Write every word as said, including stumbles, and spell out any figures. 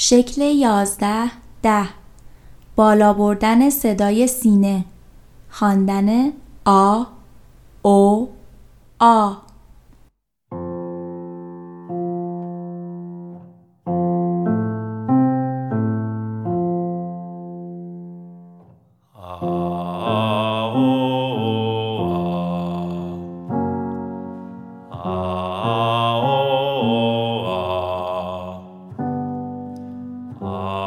شکل یازده ده. بالا بردن صدای سینه. خواندن آ او آ. آ